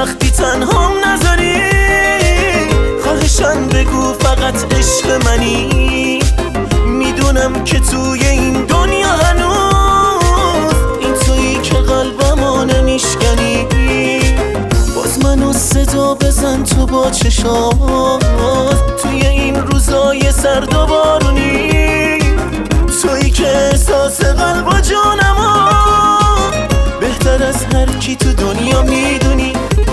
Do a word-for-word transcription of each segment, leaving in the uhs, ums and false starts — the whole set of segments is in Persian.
وقتی تنهام نذاری، خواهشن بگو فقط عشق منی. میدونم که توی این دنیا هنوز این تویی که قلبمو نمیشکنی. باز منو صدا بزن تو با چشات توی این روزای سرد و بارونی، تویی که احساس قلب و جانمو بهتر از هر کی تو دنیا میدونی.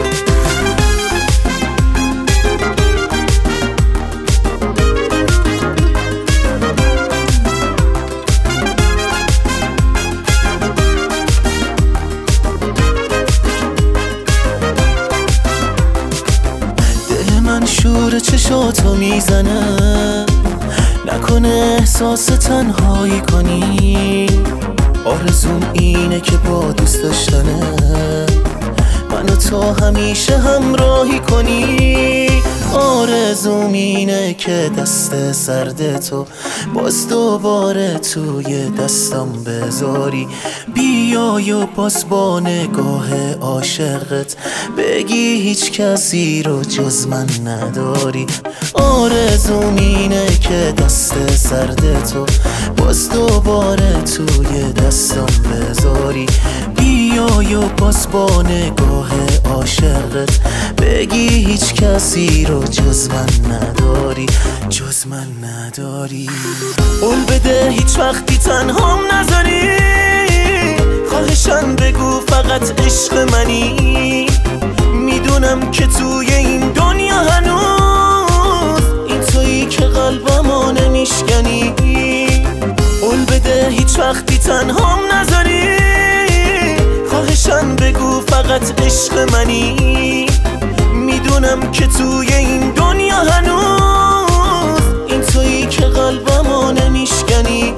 من شور چشاتو میزنه، نکنه احساس تنهایی کنی. آرزوم اینه که با دوست داشتنه منو تو همیشه همراهی کنی. آرزوم اینه که دست سرد تو باز دوباره توی دستم بذاری، بیای و باز با نگاه عاشقت بگی هیچ کسی رو جز من نداری. آرزوم اینه که دست سرد تو باز دوباره توی دستم بذاری، بیای و باز با نگاه عاشقت بگی هیچ کسی رو جز من نداری، جز من نداری. قول بده هیچ وقتی تنهام نذاری، خواهشن بگو فقط عشق منی. میدونم که توی این دنیا هنوز این تویی که قلبمو نمیشکنی. قول بده هیچ وقتی تنهام نذاری، خواهشن بگو فقط عشق منی. میدونم که توی این دنیا هنوز این تویی که قلبمو نمیشکنی.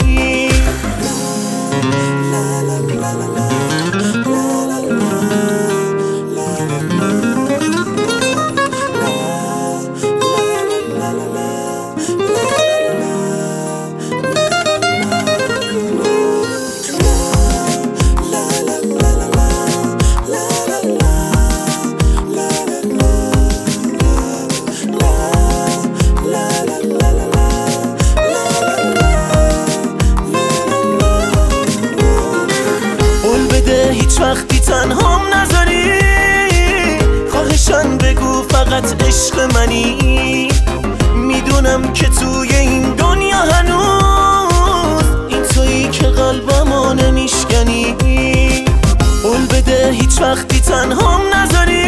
هیچ وقتی تنهام نذاری، خواهشن بگو فقط عشق منی. میدونم که توی این دنیا هنوز این تویی که قلبمو نمیشکنی. قول بده هیچ وقتی تنهام نذاری،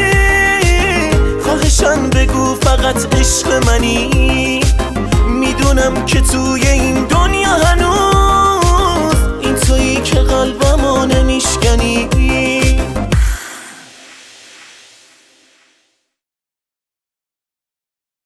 خواهشن بگو فقط عشق منی. میدونم که توی